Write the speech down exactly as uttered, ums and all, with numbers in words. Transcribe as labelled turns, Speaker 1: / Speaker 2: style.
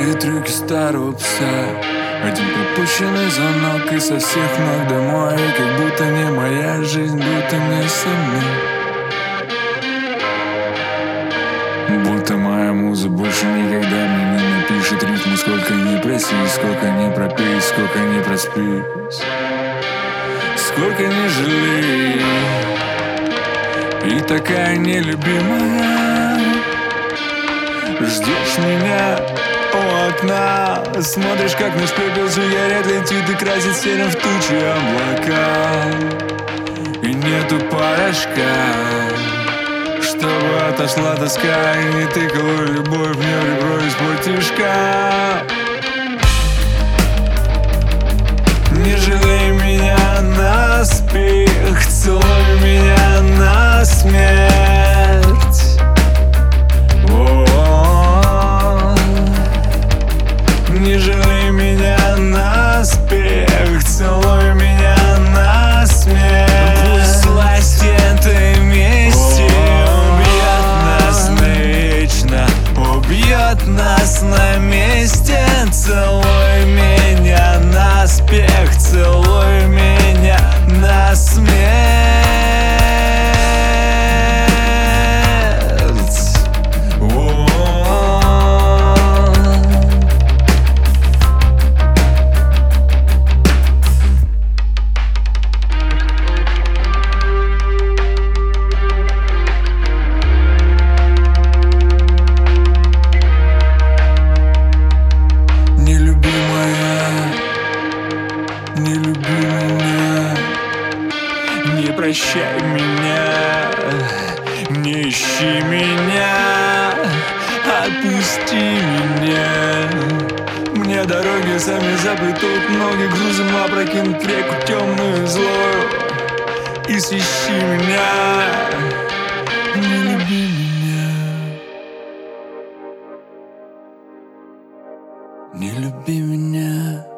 Speaker 1: Мои трюки старого пса, один пропущенный звонок и со всех ног домой. Как будто не моя жизнь, будто не со мной. Будто моя муза больше никогда мне не напишет рифму. Сколько не проси, сколько не пропей, сколько не проспись, сколько не жалей. И такая нелюбимая, ждешь меня у окна, смотришь, как наш пепел сигарет летит и красит серым в тучи облака. И нету порошка, чтобы отошла тоска и не тыкала любовь мне в ребро из-под тишка. Не жалей меня наспех, целуй меня на смерть. О-о-о. Не жалей меня наспех, целуй меня на смерть. Пусть власть этой мести убьет нас навечно, убьет нас на месте. Целуй меня наспех, целуй меня на смерть. Не люби меня, не прощай меня, не ищи меня, отпусти меня. Мне дороги сами заплетут ноги, грузом опрокинут реку темную и злую. И свищи меня, не люби меня, не люби меня.